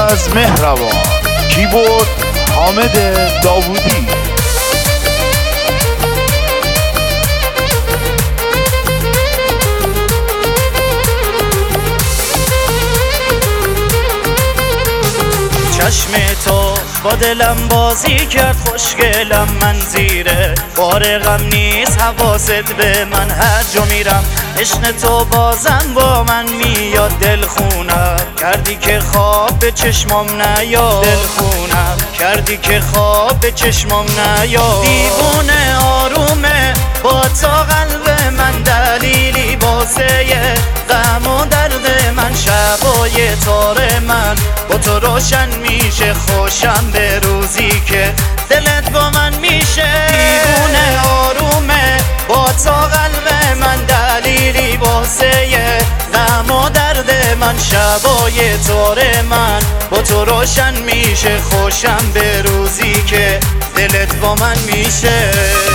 از مهربان، کیبورد حامد داوودی. چشم تو با دلم بازی کرد، خوشگلم من زیره بار غم نیست، حواست به من هر جا میرم. عشق تو بازم با من میاد، دل خونم کردی که خواب به چشمام نیاد، دل خونم کردی که خواب به چشمام نیاد. دیوونه آرومه با تا قلب من، دلیلی واسه غم و درد من. شبای تار من با تو روشن میشه، خوشم به روزی که دلت با من میشه. دیوونه آرومه با تا قلب من، دلیلی واسه غم و درد من. شبای تار من با تو روشن میشه، خوشم به روزی که دلت با من میشه.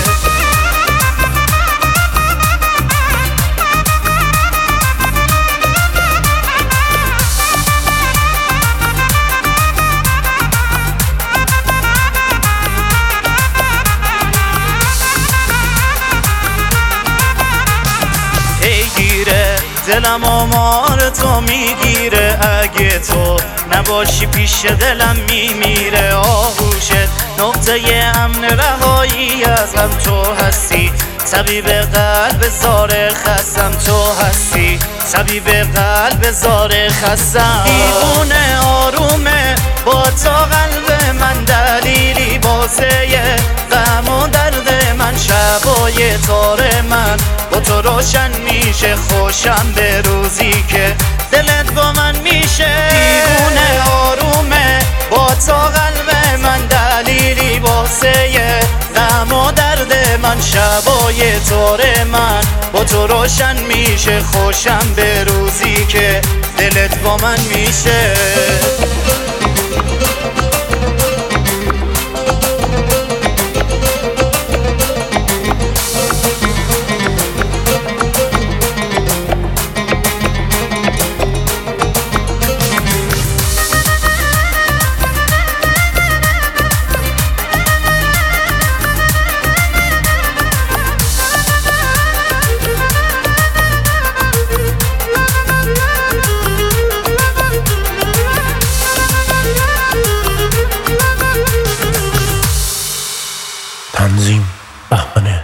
دلم آمار تو میگیره، اگه تو نباشی پیش دلم میمیره. آغوشت نقطه امن رهایی از غم تو هستی، طبیب قلب زار خستم تو هستی، طبیب قلب زار خستم. دیوونه آرومه با تا قلب من، دلیلی واسه غم و درد من. شبای تار من با تو روشن میشه، خوشم به روزی که دلت با من میشه. دیوونه آرومه با تا قلب من، دلیلی واسه غم و درد من. شبای تار من با تو روشن میشه، خوشم به روزی که دلت با من میشه. تنظیم بهمنه.